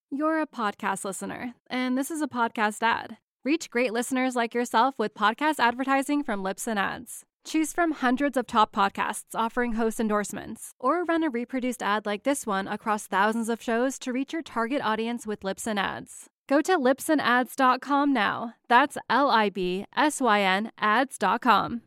You're a podcast listener, and this is a podcast ad. Reach great listeners like yourself with podcast advertising from Libsyn Ads. Choose from hundreds of top podcasts offering host endorsements, or run a reproduced ad like this one across thousands of shows to reach your target audience with Libsyn Ads. Go to libsynads.com now. That's LIBSYN ads.com.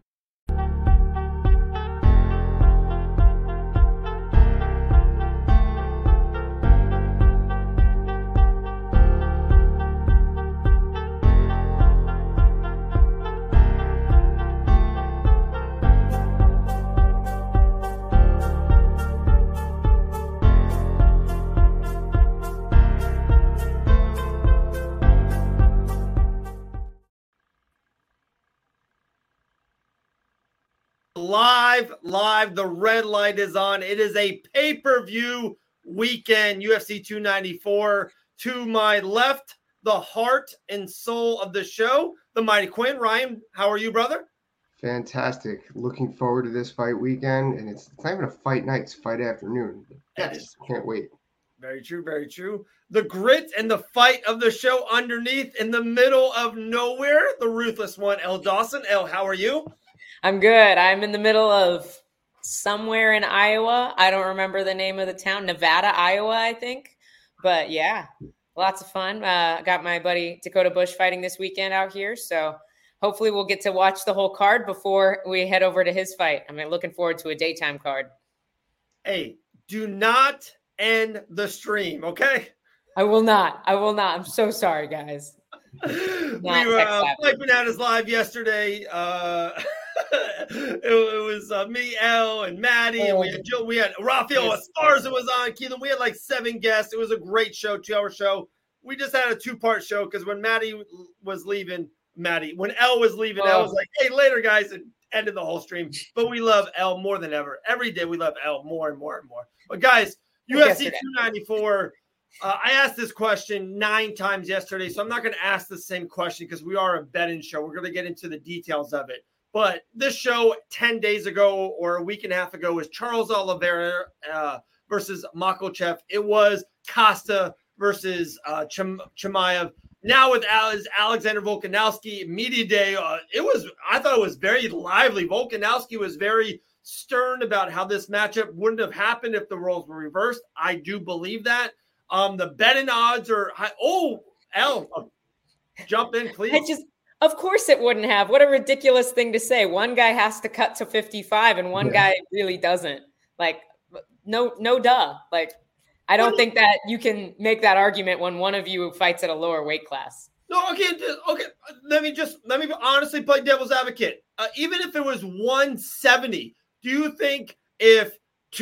Live, the red light is on. It is a pay-per-view weekend, UFC 294. To my left, the heart and soul of the show, the mighty Quinn. Ryan, how are you, brother? Fantastic. Looking forward to this fight weekend, and it's not even a fight night, it's fight afternoon. Yes, can't wait. Very true, very true. The grit and the fight of the show underneath in the middle of nowhere, the ruthless one, Elle Dawson. Elle, how are you? I'm good. I'm in the middle of somewhere in Iowa. I don't remember the name of the town. Nevada, Iowa, I think. But yeah, lots of fun. Got my buddy Dakota Bush fighting this weekend out here. So hopefully we'll get to watch the whole card before we head over to his fight. I'm looking forward to a daytime card. Hey, do not end the stream, okay? I will not. I'm so sorry, guys. We were Fight Bananas live yesterday. It was me, Elle, and Maddie, and we had Joe. We had Rafael Esparza was on. Keelan, we had like 7 guests. It was a great show, 2-hour show. We just had a 2-part show because when Elle was leaving, Elle was like, "Hey, later, guys," and ended the whole stream. But we love Elle more than ever. Every day we love Elle more and more and more. But guys, UFC 294. I asked this question 9 times yesterday, so I'm not going to ask the same question because we are a betting show. We're going to get into the details of it. But this show 10 days ago or a week and a half ago was Charles Oliveira versus Makhachev. It was Costa versus Chimaev. Now with Alexander Volkanovski, media day, I thought it was very lively. Volkanovski was very stern about how this matchup wouldn't have happened if the roles were reversed. I do believe that. The betting odds are high. Oh, Elle, jump in, please. Of course it wouldn't have. What a ridiculous thing to say. One guy has to cut to 55 and one guy really doesn't. Like, no duh. Like, I don't think that you can make that argument when one of you fights at a lower weight class. No, okay. Let me honestly play devil's advocate. Even if it was 170, do you think if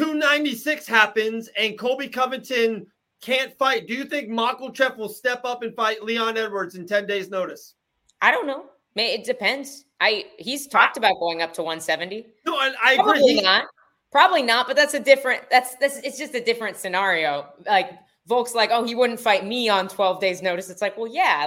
296 happens and Colby Covington can't fight, do you think Makhachev will step up and fight Leon Edwards in 10 days' notice? I don't know. It depends. He's talked about going up to 170. No, I agree. Probably not. But that's it's just a different scenario. Like Volk's like, oh, he wouldn't fight me on 12 days notice. It's like, well, yeah,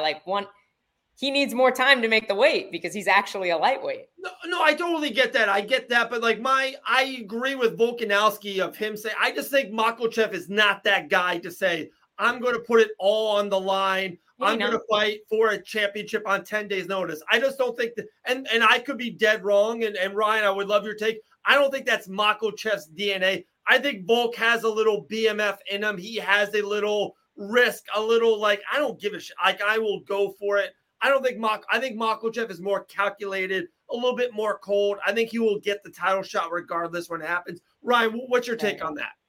he needs more time to make the weight because he's actually a lightweight. No, I totally get that. I get that. But I agree with Volkanovski of him saying, I just think Makhachev is not that guy to say, I'm going to put it all on the line. I'm going to fight for a championship on 10 days notice. I just don't think that, and I could be dead wrong. And Ryan, I would love your take. I don't think that's Makhachev's DNA. I think Volk has a little BMF in him. He has a little risk, a little I don't give a shit. I will go for it. I think Makhachev is more calculated, a little bit more cold. I think he will get the title shot regardless when it happens. Ryan, what's your take on that?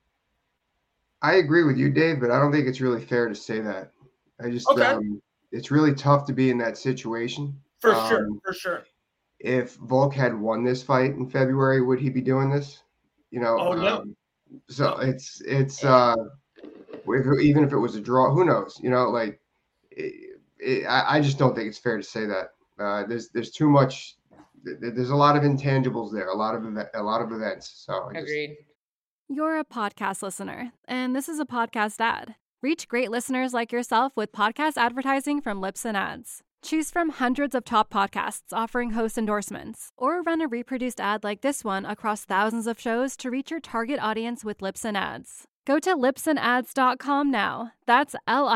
I agree with you, Dave, but I don't think it's really fair to say that. I just, it's really tough to be in that situation. For sure. If Volk had won this fight in February, would he be doing this? No. So it's even if it was a draw, who knows? I just don't think it's fair to say that. There's too much. There's a lot of intangibles there, a lot of events. So agreed. You're a podcast listener, and this is a podcast ad. Reach great listeners like yourself with podcast advertising from Libsyn Ads. Choose from hundreds of top podcasts offering host endorsements, or run a reproduced ad like this one across thousands of shows to reach your target audience with Libsyn Ads. Go to lipsandads.com now. That's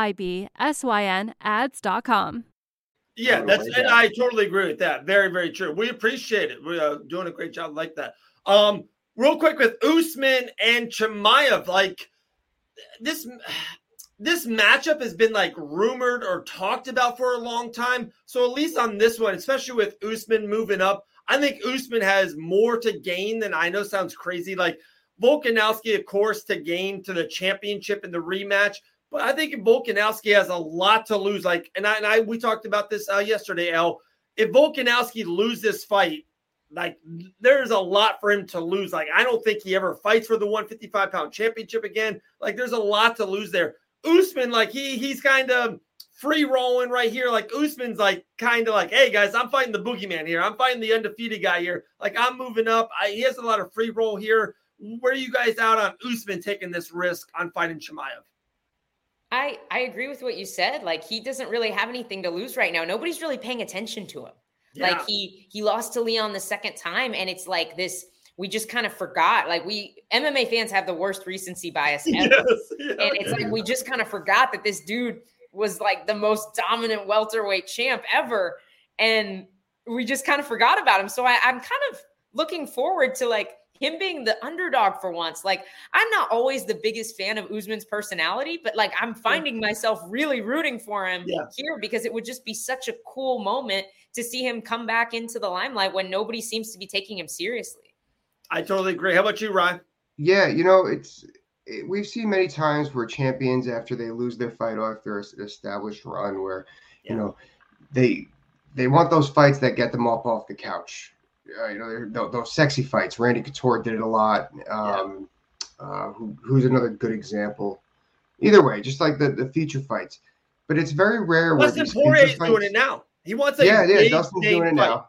LIBSYN ads.com. Yeah, and I totally agree with that. Very, very true. We appreciate it. We're doing a great job like that. Real quick with Usman and Chimaev, like this matchup has been like rumored or talked about for a long time. So at least on this one, especially with Usman moving up, I think Usman has more to gain than I know sounds crazy. Like Volkanovski, of course, to gain to the championship in the rematch. But I think Volkanovski has a lot to lose. Like, we talked about this yesterday, El. If Volkanovski loses this fight, like there's a lot for him to lose. Like, I don't think he ever fights for the 155-pound championship again. Like, there's a lot to lose there. Usman, like he's kind of free rolling right here. Like Usman's like kind of like, hey guys, I'm fighting the boogeyman here. I'm fighting the undefeated guy here. Like I'm moving up. He has a lot of free roll here. Where are you guys out on Usman taking this risk on fighting Chimaev? I agree with what you said. Like he doesn't really have anything to lose right now. Nobody's really paying attention to him. Yeah. Like he lost to Leon the second time, and it's like this. We just kind of forgot. Like MMA fans have the worst recency bias ever. Yes, and it's like we just kind of forgot that this dude was like the most dominant welterweight champ ever, and we just kind of forgot about him. So I'm kind of looking forward to like him being the underdog for once. Like I'm not always the biggest fan of Usman's personality, but like I'm finding myself really rooting for him here because it would just be such a cool moment to see him come back into the limelight when nobody seems to be taking him seriously. I totally agree. How about you, Ryan? Yeah, we've seen many times where champions, after they lose their fight after an established run, where they want those fights that get them up off the couch. Those sexy fights. Randy Couture did it a lot. Who's another good example? Either way, just like the feature fights. But it's very rare. Dustin Poirier's doing it now. He wants a Dustin's doing it now.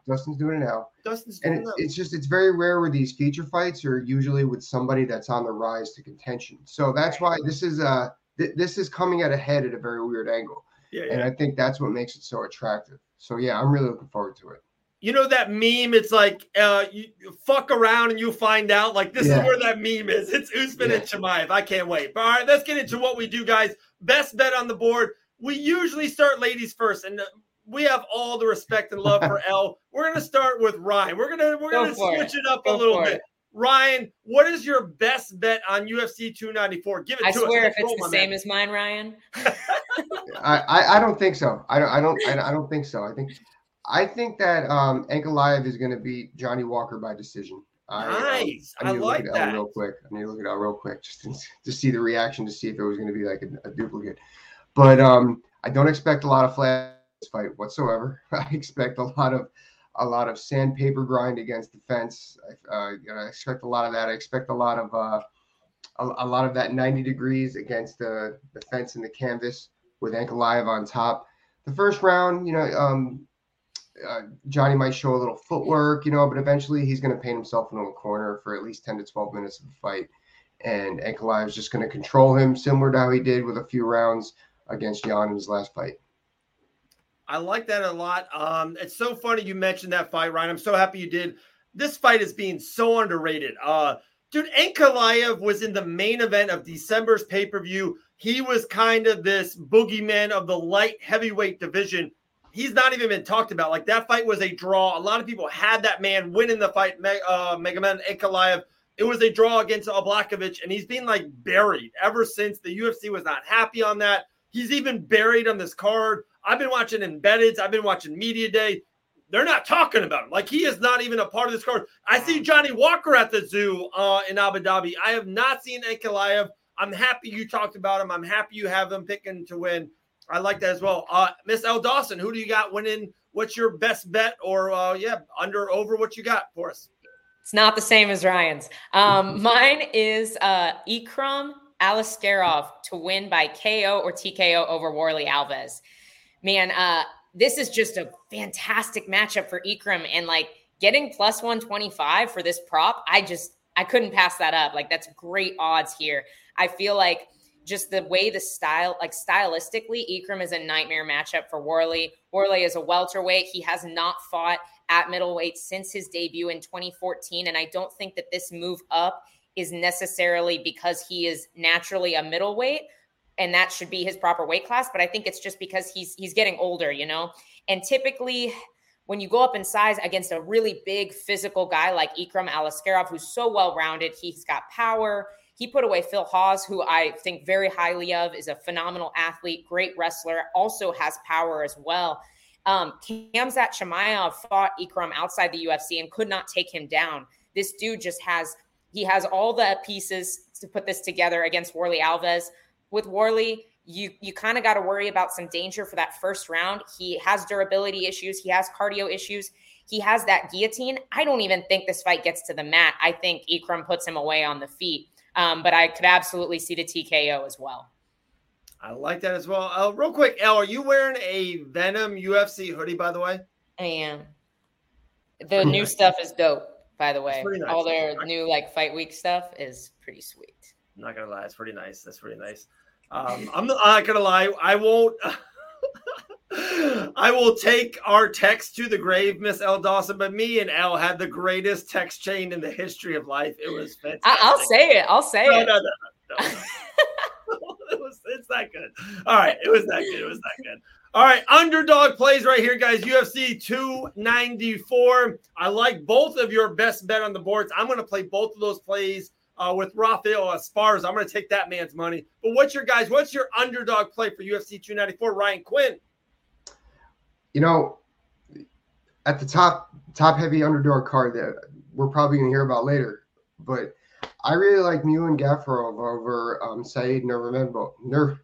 It's very rare where these feature fights are usually with somebody that's on the rise to contention. So that's why this is coming at a head at a very weird angle. And I think that's what makes it so attractive. So yeah, I'm really looking forward to it. You know that meme? It's like you fuck around and you'll find out. Like this is where that meme is. It's Usman and Chimaev. I can't wait. But all right, let's get into what we do, guys. Best bet on the board. We usually start ladies first, and we have all the respect and love for Elle. We're going to start with Ryan. We're going to switch it up a little bit. Ryan, what is your best bet on UFC 294? Give it to us. I swear, if it's the same as mine, Ryan. I don't think so. I don't think so. I think that Ankalaev is going to beat Johnny Walker by decision. Nice. I like that. I need to look at Elle real quick just to see the reaction, to see if it was going to be like a duplicate. But I don't expect a lot of flash fight whatsoever. I expect a lot of sandpaper grind against the fence. I expect a lot of that. I expect a lot of that 90 degrees against the fence and the canvas with Ankalaev on top. The first round, Johnny might show a little footwork, but eventually he's going to paint himself into a corner for at least 10 to 12 minutes of the fight. And Ankalaev is just going to control him, similar to how he did with a few rounds against Jan in his last fight. I like that a lot. It's so funny you mentioned that fight, Ryan. I'm so happy you did. This fight is being so underrated. Dude, Ankalaev was in the main event of December's pay-per-view. He was kind of this boogeyman of the light heavyweight division. He's not even been talked about. Like, that fight was a draw. A lot of people had that man winning the fight, Magomed Ankalaev. It was a draw against Oblakovich, and he's been, like, buried ever since. The UFC was not happy on that. He's even buried on this card. I've been watching Embeddeds. I've been watching Media Day. They're not talking about him. Like, he is not even a part of this card. I see Johnny Walker at the zoo in Abu Dhabi. I have not seen Ankalaev. I'm happy you talked about him. I'm happy you have them picking to win. I like that as well. Miss Elle Dawson, who do you got winning? What's your best bet or, under, over, what you got for us? It's not the same as Ryan's. Mine is Ikram Aliskerov to win by KO or TKO over Warlley Alves. Man, this is just a fantastic matchup for Ikram, and like getting plus 125 for this prop, I couldn't pass that up. Like, that's great odds here. I feel like just the way the style, like stylistically, Ikram is a nightmare matchup for Warlley. Warlley is a welterweight. He has not fought at middleweight since his debut in 2014. And I don't think that this move up is necessarily because he is naturally a middleweight and that should be his proper weight class. But I think it's just because he's getting older, you know, and typically when you go up in size against a really big physical guy like Ikram Aliskerov, who's so well-rounded, he's got power. He put away Phil Hawes, who I think very highly of, is a phenomenal athlete, great wrestler, also has power as well. Khamzat Chimaev fought Ikram outside the UFC and could not take him down. This dude just has all the pieces to put this together against Warlley Alves. With Warlley, you kind of got to worry about some danger for that first round. He has durability issues. He has cardio issues. He has that guillotine. I don't even think this fight gets to the mat. I think Ikram puts him away on the feet. But I could absolutely see the TKO as well. I like that as well. Real quick, Elle, are you wearing a Venom UFC hoodie, by the way? I am. The new stuff is dope, by the way. Nice. All their new fight week stuff is pretty sweet. I'm not gonna lie, it's pretty nice. That's pretty nice. I'm not gonna lie. I won't. I will take our text to the grave, Miss Elle Dawson. But me and Elle had the greatest text chain in the history of life. It was fantastic. I'll say it. No. It's that good. All right, it was that good. All right, underdog plays right here, guys. UFC 294. I like both of your best bet on the boards. I'm going to play both of those plays with Rafael Esparza. I'm going to take that man's money. But what's your underdog play for UFC 294, Ryan Quinn? You know, at the top heavy underdog card that we're probably going to hear about later, but I really like Muin Gafurov over Said Nurmagomedov.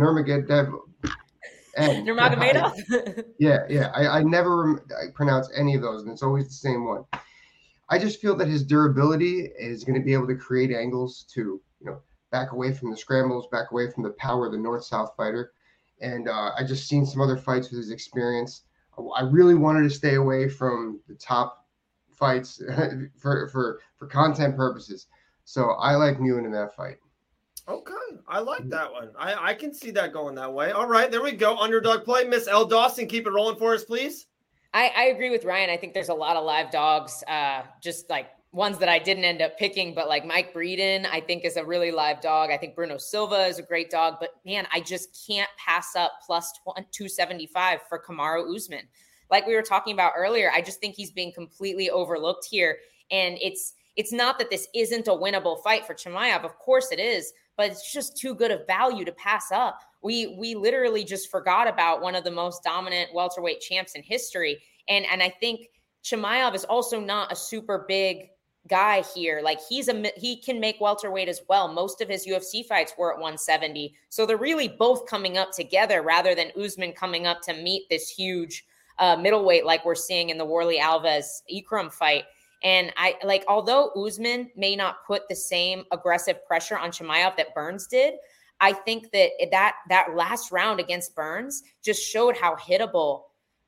Nurmagomedov? Yeah. I never pronounce any of those, and it's always the same one. I just feel that his durability is going to be able to create angles to, back away from the scrambles, back away from the power of the north-south fighter. And I just seen some other fights with his experience. I really wanted to stay away from the top fights for content purposes. So I like Muin in that fight. Okay. I like that one. I can see that going that way. All right, there we go. Underdog play. Miss Elle Dawson, keep it rolling for us, please. I agree with Ryan. I think there's a lot of live dogs, just like ones that I didn't end up picking, but like Mike Breeden, I think is a really live dog. I think Bruno Silva is a great dog, but man, I just can't pass up plus 275 for Kamaru Usman. Like we were talking about earlier, I just think he's being completely overlooked here. And it's not that this isn't a winnable fight for Chimaev. Of course it is, but it's just too good of value to pass up. We literally just forgot about one of the most dominant welterweight champs in history. And I think Chimaev is also not a super big guy here. Like he can make welterweight as well. Most of his UFC fights were at 170. So they're really both coming up together rather than Usman coming up to meet this huge middleweight like we're seeing in the Warlley Alves Ikram fight. And although Usman may not put the same aggressive pressure on Chimaev that Burns did, I think that last round against Burns just showed how hittable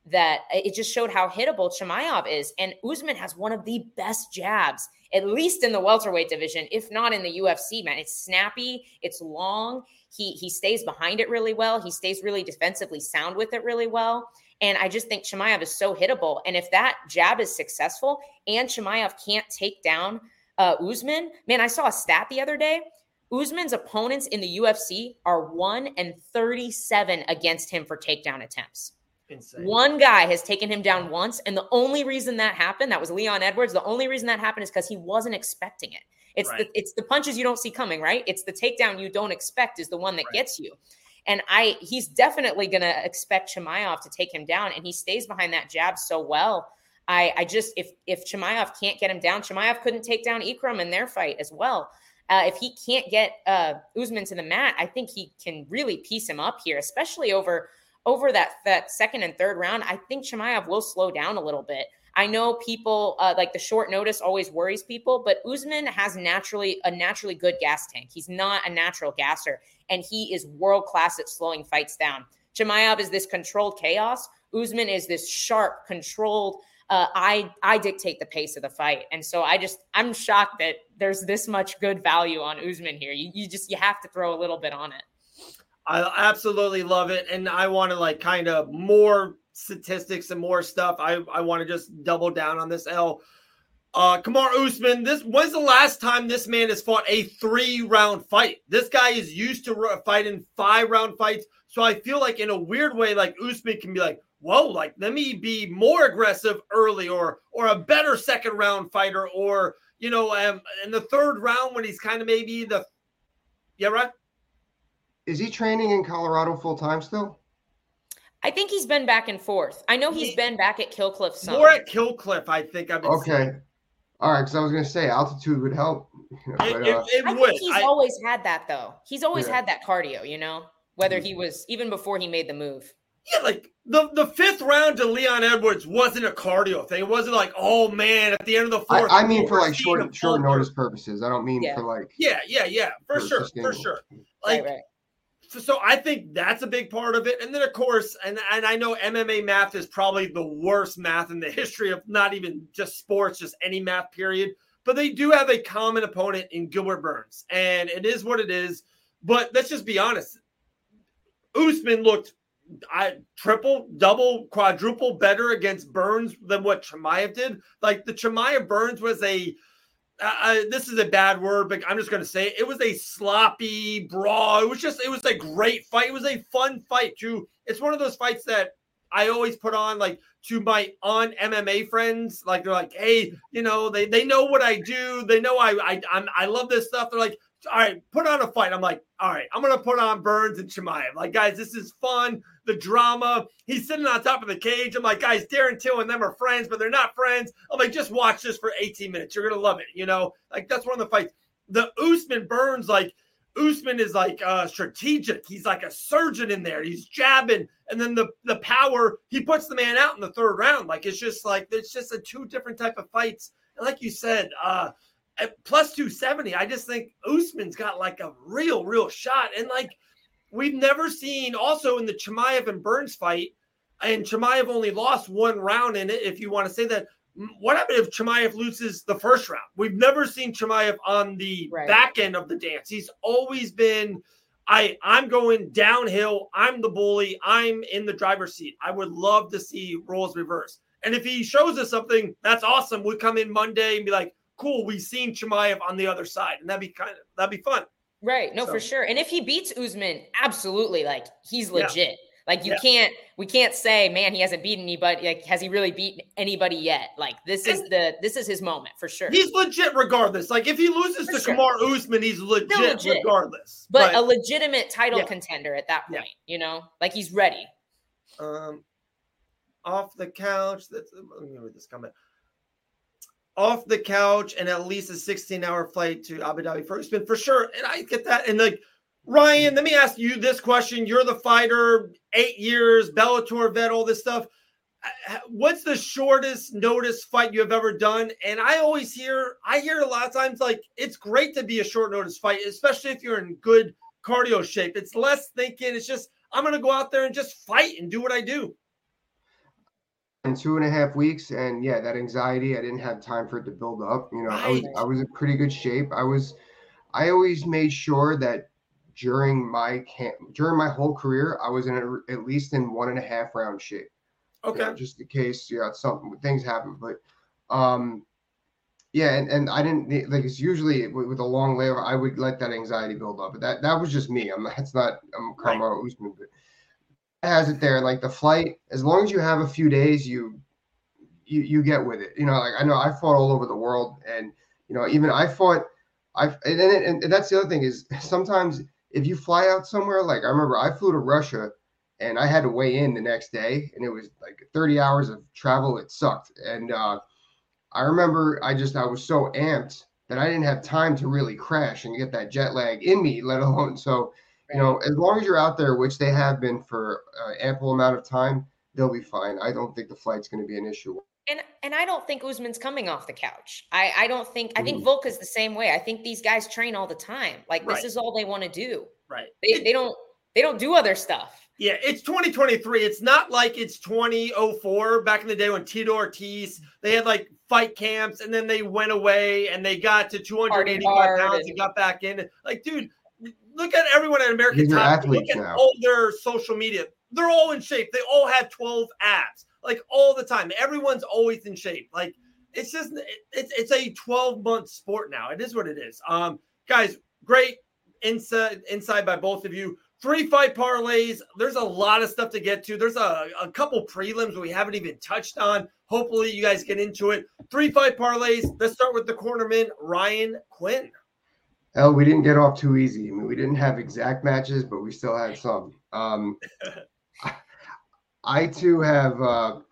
Chimaev is. And Usman has one of the best jabs, at least in the welterweight division, if not in the UFC, man. It's snappy. It's long. He stays behind it really well. He stays really defensively sound with it really well. And I just think Chimaev is so hittable. And if that jab is successful and Chimaev can't take down Usman, man, I saw a stat the other day. Usman's opponents in the UFC are 1-37 against him for takedown attempts. Insane. One guy has taken him down once. And the only reason that happened, that was Leon Edwards. The only reason that happened is because he wasn't expecting it. It's the punches you don't see coming, right? It's the takedown you don't expect is the one that gets you. And he's definitely going to expect Chimaev to take him down. And he stays behind that jab so well. If Chimaev can't get him down, Chimaev couldn't take down Ikram in their fight as well. If he can't get Usman to the mat, I think he can really piece him up here, especially over that second and third round. I think Chimaev will slow down a little bit. I know people like the short notice always worries people, but Usman has a naturally good gas tank. He's not a natural gasser, and he is world class at slowing fights down. Chimaev is this controlled chaos. Usman is this sharp, controlled. I dictate the pace of the fight, and so I'm shocked that there's this much good value on Usman here. You have to throw a little bit on it. I absolutely love it, and I want to kind of more statistics and more stuff. I want to just double down on this. Elle, Kamaru Usman, when's the last time this man has fought a 3-round fight? This guy is used to fighting 5-round fights. So I feel like in a weird way, like Usman can be like, whoa, like let me be more aggressive early or a better 2nd-round fighter or, in the 3rd round when he's kind of maybe right? Is he training in Colorado full time still? I think he's been back and forth. I know he's been back at Kill Cliff some. More at Kill Cliff, I think I've been seeing. All right, because I was going to say altitude would help. I think he's always had that, though. He's always had that cardio, whether he was even before he made the move. Yeah, like the 5th round to Leon Edwards wasn't a cardio thing. It wasn't like, oh man, at the end of the 4th. I mean for like short notice purposes. I don't mean for like. Yeah, for sure. Like, right. So I think that's a big part of it. And then, of course, and I know MMA math is probably the worst math in the history of not even just sports, just any math period. But they do have a common opponent in Gilbert Burns. And it is what it is. But let's just be honest. Usman looked triple, double, quadruple better against Burns than what Chimaev did. Like the Chimaev Burns was this is a bad word, but I'm just going to say it was a sloppy brawl. It was a great fight. It was a fun fight too. It's one of those fights that I always put on like to my MMA friends. Like they're like, hey, they know what I do. They know I love this stuff. They're like, all right, put on a fight. I'm like, all right, I'm going to put on Burns and Chimaev. Like, guys, this is fun. The drama. He's sitting on top of the cage. I'm like, guys, Darren Till and them are friends, but they're not friends. I'm like, just watch this for 18 minutes. You're going to love it. Like that's one of the fights. The Usman Burns, like Usman is like strategic. He's like a surgeon in there. He's jabbing. And then the power, he puts the man out in the 3rd round. Like, it's just a 2 different type of fights. And like you said, at plus 270, I just think Usman's got like a real shot. And like we've never seen also in the Chimaev and Burns fight, and Chimaev only lost 1 round in it, if you want to say that. What happened if Chimaev loses the 1st round? We've never seen Chimaev on the back end of the dance. He's always been, I'm going downhill. I'm the bully. I'm in the driver's seat. I would love to see roles reversed. And if he shows us something, that's awesome. We come in Monday and be like, cool, we've seen Chimaev on the other side, and that'd be fun. Right. No, for sure. And if he beats Usman, absolutely, like he's legit. Yeah. Like we can't say, man, he hasn't beaten anybody. Like, has he really beaten anybody yet? Like this is his moment for sure. He's legit regardless. Like if he loses to Kamaru Usman, he's legit regardless. But a legitimate title contender at that point, like he's ready. Off the couch. Let me read this comment. Off the couch and at least a 16-hour flight to Abu Dhabi for Usman, for sure. And I get that. And like, Ryan, let me ask you this question. You're the fighter, 8 years, Bellator vet, all this stuff. What's the shortest notice fight you have ever done? And I hear a lot of times, like, it's great to be a short notice fight, especially if you're in good cardio shape. It's less thinking. It's just, I'm going to go out there and just fight and do what I do. In 2.5 weeks, and that anxiety, I didn't have time for it to build up. Right. I was in pretty good shape. I always made sure that during my whole career, I was at least in 1.5 round shape. Okay. Just in case, things happen. But and I didn't, like, it's usually with a long layover, I would let that anxiety build up. But that was just me. I'm Kamaru Usman, but has it there. Like the flight, as long as you have a few days, you get with it. Like I know I fought all over the world, and even I fought. And that's the other thing is sometimes if you fly out somewhere, like I remember I flew to Russia, and I had to weigh in the next day, and it was like 30 hours of travel. It sucked, and I remember I was so amped that I didn't have time to really crash and get that jet lag in me, let alone so. As long as you're out there, which they have been for ample amount of time, they'll be fine. I don't think the flight's going to be an issue. And I don't think Usman's coming off the couch. I think Volk is the same way. I think these guys train all the time. Like this is all they want to do. Right. They don't do other stuff. Yeah, it's 2023. It's not like it's 2004 back in the day when Tito Ortiz, they had like fight camps and then they went away and they got to 285 pounds and got back in. Like, dude, look at everyone at American Top. Look at all their social media. They're all in shape. They all have 12 abs, like all the time. Everyone's always in shape. Like it's just it's a 12-month sport now. It is what it is. Guys, great insight by both of you. 3 fight parlays. There's a lot of stuff to get to. There's a couple prelims we haven't even touched on. Hopefully you guys get into it. 3 fight parlays. Let's start with the cornerman, Ryan Quinn. We didn't get off too easy. I mean, we didn't have exact matches, but we still had some. I too have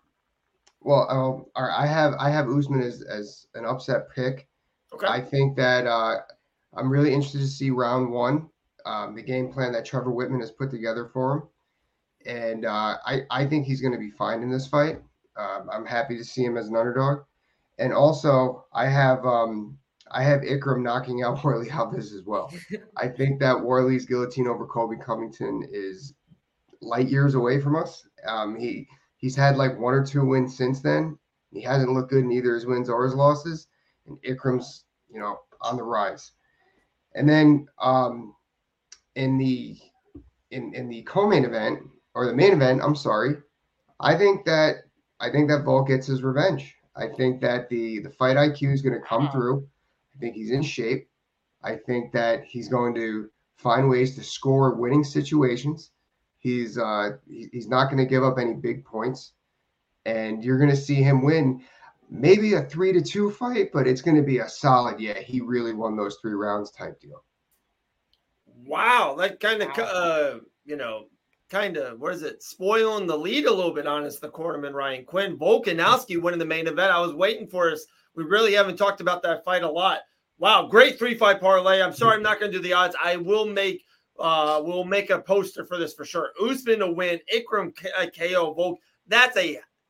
I have Usman as an upset pick. Okay. I think that I'm really interested to see round 1. The game plan that Trevor Whitman has put together for him. And I think he's going to be fine in this fight. I'm happy to see him as an underdog. And also, I have Ikram knocking out Warlley Alves as well. I think that Warlley's guillotine over Colby Covington is light years away from us. He's had like 1 or 2 wins since then. He hasn't looked good in either his wins or his losses. And Ikram's, on the rise. And then in the co-main event, or the main event, I'm sorry, I think that Volk gets his revenge. I think that the fight IQ is going to come through. I think he's in shape. I think that he's going to find ways to score winning situations. He's not going to give up any big points, and you're going to see him win maybe a 3-2 fight, but it's going to be a solid, he really won those 3 rounds type deal. Wow, that kind of, what is it, spoiling the lead a little bit on us, the cornerman Ryan Quinn. Volkanovski winning the main event. I was waiting for us. We really haven't talked about that fight a lot. Wow, great 3 fight parlay. I'm sorry I'm not going to do the odds. I will make we'll make a poster for this for sure. Usman to win, Ikram KO, Volk. That's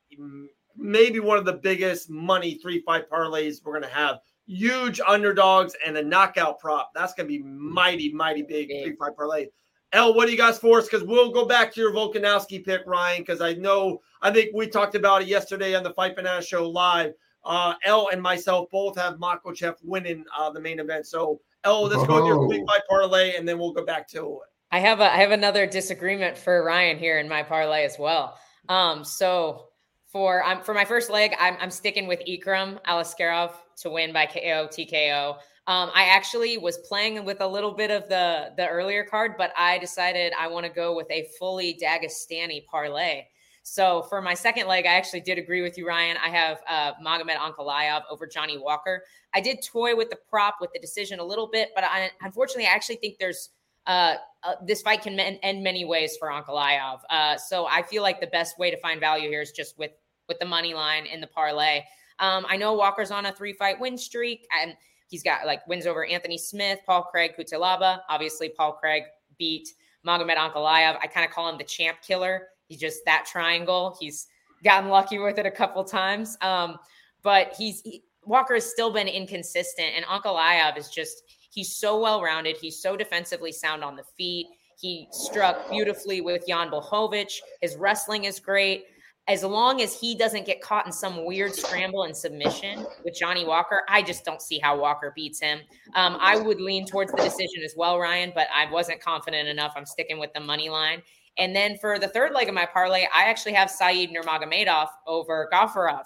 maybe one of the biggest money 3 fight parlays we're going to have. Huge underdogs and a knockout prop. That's going to be mighty, mighty big 3 fight parlay. El, what do you guys for us? Because we'll go back to your Volkanovski pick, Ryan, because I think we talked about it yesterday on the Fight Banana Show live. El and myself both have Makhachev winning the main event. So, El, let's go with your 3 fight parlay, and then we'll go back to it. I have another disagreement for Ryan here in my parlay as well. So for my first leg, I'm sticking with Ikram Aliskerov to win by KO TKO. I actually was playing with a little bit of the earlier card, but I decided I want to go with a fully Dagestani parlay. So for my second leg, I actually did agree with you, Ryan. I have Magomed Ankalaev over Johnny Walker. I did toy with the prop with the decision a little bit, but unfortunately, I actually think there's this fight can end many ways for Ankalaev. So I feel like the best way to find value here is just with the money line in the parlay. I know Walker's on a 3-fight win streak, and he's got wins over Anthony Smith, Paul Craig, Cutelaba. Obviously, Paul Craig beat Magomed Ankalaev. I kind of call him the champ killer. He's just that triangle. He's gotten lucky with it a couple times. But Walker has still been inconsistent, and Ankalaev is he's so well-rounded. He's so defensively sound on the feet. He struck beautifully with Jan Blachowicz. His wrestling is great. As long as he doesn't get caught in some weird scramble and submission with Johnny Walker, I just don't see how Walker beats him. I would lean towards the decision as well, Ryan, but I wasn't confident enough. I'm sticking with the money line. And then for the third leg of my parlay, I actually have Said Nurmagomedov over Gafurov.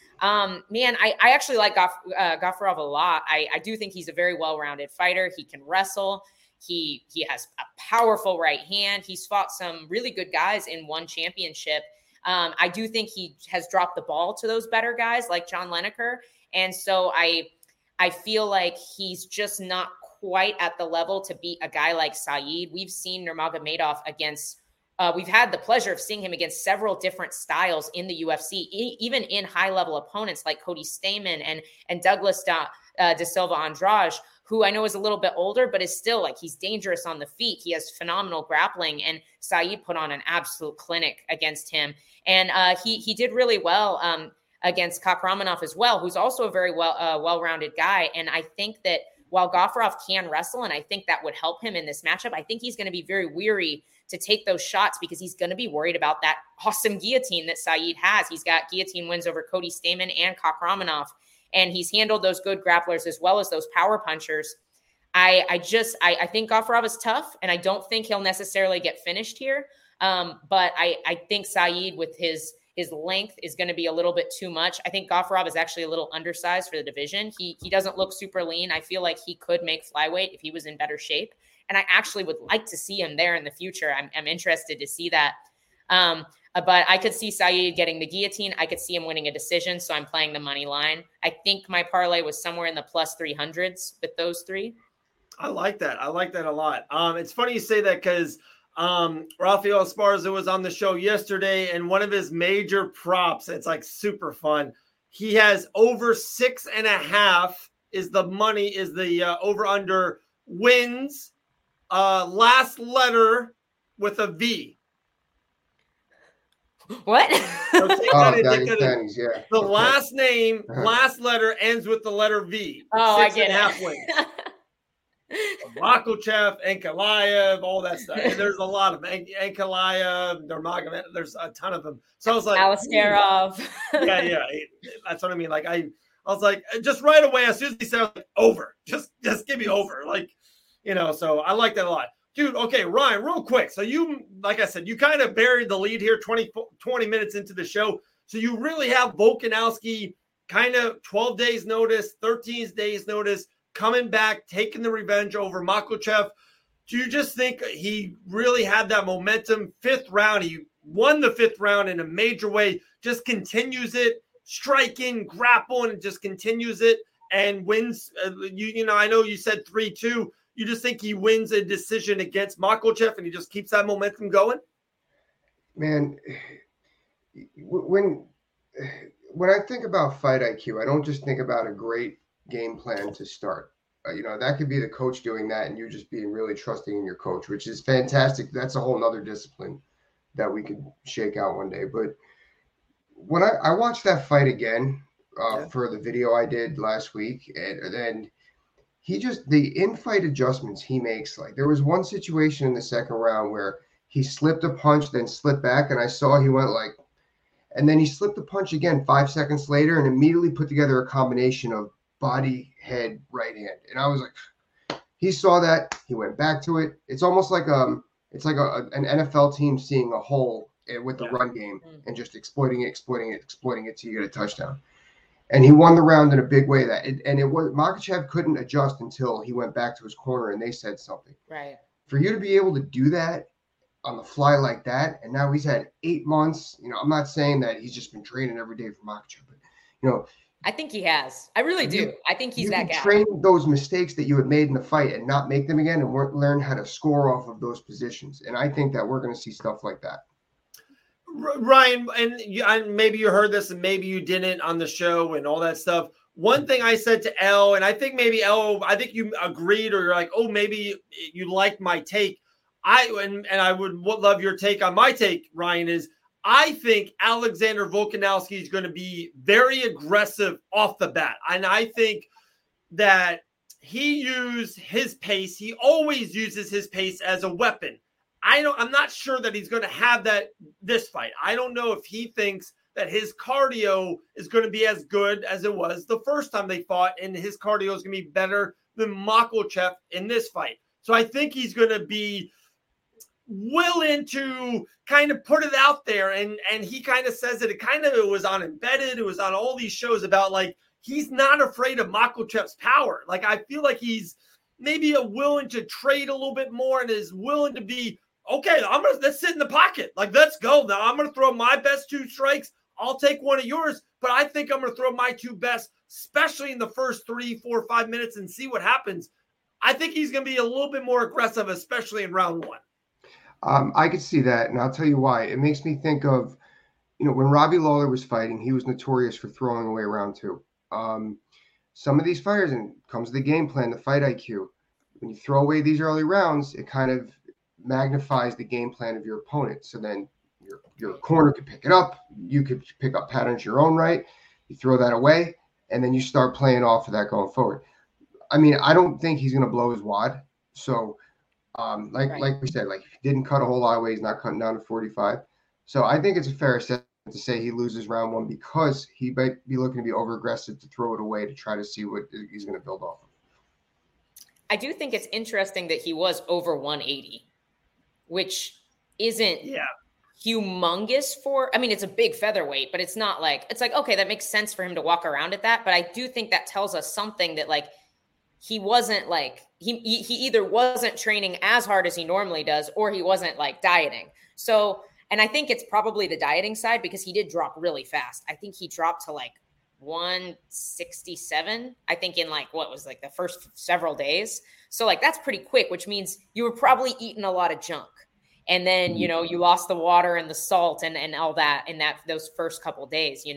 I actually like Gafurov a lot. I do think he's a very well-rounded fighter. He can wrestle. He has a powerful right hand. He's fought some really good guys in one championship. I do think he has dropped the ball to those better guys like John Lineker. And so I feel like he's just not quite at the level to beat a guy like Said. We've seen Nurmagomedov against we've had the pleasure of seeing him against several different styles in the UFC, even in high-level opponents like Cody Stamann and Douglas Da Silva Andrade, who I know is a little bit older, but is still he's dangerous on the feet. He has phenomenal grappling, and Said put on an absolute clinic against him. And he did really well against Kakhramonov as well, who's also a very well-rounded guy. And I think that while Gafurov can wrestle, and I think that would help him in this matchup, I think he's going to be very weary to take those shots because he's going to be worried about that awesome guillotine that Said has. He's got guillotine wins over Cody Stamann and Kakhramonov, and he's handled those good grapplers as well as those power punchers. I think Gafurov is tough, and I don't think he'll necessarily get finished here. But I think Said with his his length is going to be a little bit too much. I think Gafurov is actually a little undersized for the division. He doesn't look super lean. I feel like he could make flyweight if he was in better shape. And I actually would like to see him there in the future. I'm interested to see that. But I could see Saeed getting the guillotine. I could see him winning a decision. So I'm playing the money line. I think my parlay was somewhere in the plus 300s with those three. I like that. I like that a lot. It's funny you say that because Rafael Esparza was on the show yesterday, and one of his major props, it's like super fun. He has over 6.5 is the money, is the over under wins, last letter with a V. What? So take pennies, yeah. The last name, last letter ends with the letter V. Oh, 6.5 I get it. wins. Makhachev, Ankalaev, all that stuff. And there's a lot of them. Ankalaev, Nurmagomedov, there's a ton of them. So I was like, Alaskarov. yeah. That's what I mean. Like I was like, just right away, as soon as he said like, over, just give me over. Like, so I like that a lot. Dude, okay, Ryan, real quick. So you, like I said, you kind of buried the lead here 20 minutes into the show. So you really have Volkanovski kind of 12 days notice, 13 days notice, coming back, taking the revenge over Makhachev. Do you just think he really had that momentum? 5th round, he won the 5th round in a major way, just continues it, striking, grappling, and just continues it and wins. I know you said 3-2. You just think he wins a decision against Makhachev and he just keeps that momentum going? Man, when I think about fight IQ, I don't just think about a great game plan to start. That could be the coach doing that and you just being really trusting in your coach, which is fantastic. That's a whole nother discipline that we could shake out one day. But when I watched that fight again for the video I did last week, and then the in-fight adjustments he makes, like there was one situation in the second round where he slipped a punch, then slipped back, and I saw he went like, and then he slipped a punch again 5 seconds later and immediately put together a combination of body, head, right hand. And I was like, he saw that, he went back to it. It's almost like an NFL team seeing a hole with the run game and just exploiting it till you get a touchdown. And he won the round in a big way. Makhachev couldn't adjust until he went back to his corner and they said something. Right. For you to be able to do that on the fly like that, and now he's had 8 months. I'm not saying that he's just been training every day for Makhachev, but I think he has. I really do. I think he's that guy. Train those mistakes that you had made in the fight and not make them again, and learn how to score off of those positions. And I think that we're going to see stuff like that. Ryan, and maybe you heard this and maybe you didn't on the show and all that stuff. One thing I said to Elle, and I think maybe Elle, I think you agreed, or you're like, oh, maybe you liked my take. I would love your take on my take, Ryan, is I think Alexander Volkanovski is going to be very aggressive off the bat. And I think that he used his pace. He always uses his pace as a weapon. I'm not sure that he's going to have that this fight. I don't know if he thinks that his cardio is going to be as good as it was the first time they fought, and his cardio is going to be better than Makhachev in this fight. So I think he's going to be willing to kind of put it out there, and he kind of says it was on Embedded, it was on all these shows about like he's not afraid of Makhachev's power. Like I feel like he's maybe willing to trade a little bit more and is willing to be okay. Let's sit in the pocket, like let's go now. I'm gonna throw my best 2 strikes. I'll take one of yours, but I think I'm gonna throw my 2 best, especially in the first 3, 4, 5 minutes, and see what happens. I think he's gonna be a little bit more aggressive, especially in round 1. I could see that, and I'll tell you why. It makes me think of, when Robbie Lawler was fighting, he was notorious for throwing away round 2. Some of these fighters, and comes the game plan, the fight IQ. When you throw away these early rounds, it kind of magnifies the game plan of your opponent. So then your corner could pick it up. You could pick up patterns your own right. You throw that away, and then you start playing off of that going forward. I mean, I don't think he's going to blow his wad. So, like we said, like if he didn't cut a whole lot of weight, he's not cutting down to 45. So I think it's a fair assessment to say he loses round 1 because he might be looking to be over aggressive to throw it away to try to see what he's going to build off of. I do think it's interesting that he was over 180, which isn't humongous it's a big featherweight, but it's not like, it's like, okay, that makes sense for him to walk around at that. But I do think that tells us something that like, he wasn't like, he either wasn't training as hard as he normally does, or he wasn't like dieting. So, and I think it's probably the dieting side, because he did drop really fast. I think he dropped to like 167, I think, in like what was like the first several days. So like, that's pretty quick, which means you were probably eating a lot of junk. And then, you lost the water and the salt and all that in those first couple of days,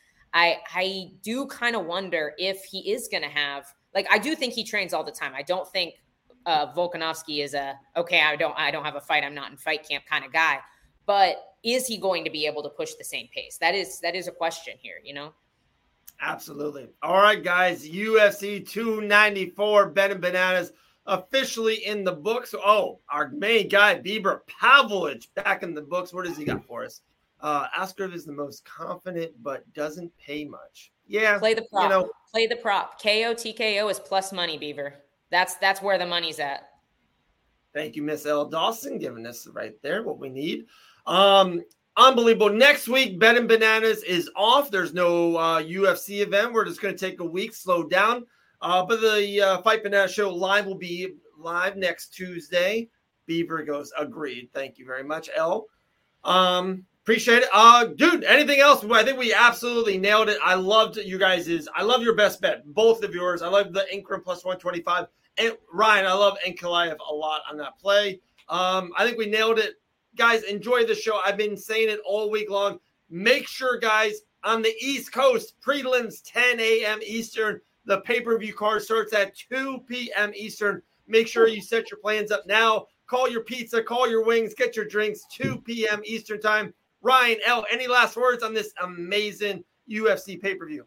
I do kind of wonder if he is going to have, like, I do think he trains all the time. I don't think Volkanovski is I don't have a fight, I'm not in fight camp kind of guy. But is he going to be able to push the same pace? That is a question here, Absolutely. All right, guys. UFC 294, Ben and Bananas officially in the books. Oh, our main guy, Bebor Pavlovich, back in the books. What does he got for us? Askarov is the most confident, but doesn't pay much. Yeah. Play the prop. Play the prop. KO, TKO is plus money, Bebor. That's where the money's at. Thank you, Miss Elle Dawson, giving us right there what we need. Unbelievable. Next week, Ben and Bananas is off. There's no UFC event. We're just going to take a week, slow down. But the Fight Banana Show live will be live next Tuesday. Bebor goes, agreed. Thank you very much, Elle. Appreciate it. Dude, anything else? I think we absolutely nailed it. I loved you guys'. I love your best bet, both of yours. I love the Incrum plus 125. And Ryan, I love Ankalaev a lot on that play. I think we nailed it. Guys, enjoy the show. I've been saying it all week long. Make sure, guys, on the East Coast, prelims 10 a.m. Eastern. The pay-per-view card starts at 2 p.m. Eastern. Make sure you set your plans up now. Call your pizza, call your wings, get your drinks, 2 p.m. Eastern time. Ryan, Elle, any last words on this amazing UFC pay-per-view?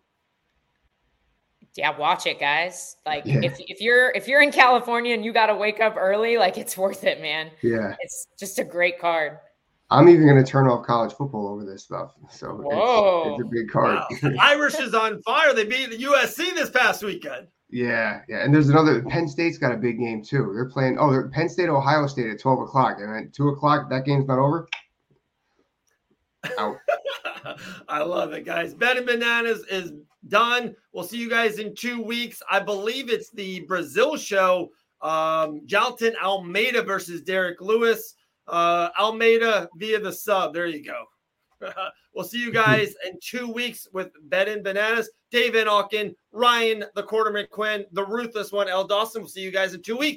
Yeah, watch it, guys. Like, if you're in California and you got to wake up early, like, it's worth it, man. Yeah, it's just a great card. I'm even going to turn off college football over this stuff. So it's a big card. Wow. Irish is on fire. They beat the USC this past weekend. Yeah. And there's another. Penn State's got a big game too. They're playing. They're Penn State, Ohio State at 12 o'clock, and at 2 o'clock that game's not over. Out. I love it, guys. Ben and Bananas is done. We'll see you guys in 2 weeks. I believe it's the Brazil show. Jailton Almeida versus Derek Lewis. Almeida via the sub. There you go. We'll see you guys in 2 weeks with Ben and Bananas. Dave Van Auken, Ryan, the Quarter McQuinn, the Ruthless One, Elle Dawson. We'll see you guys in 2 weeks.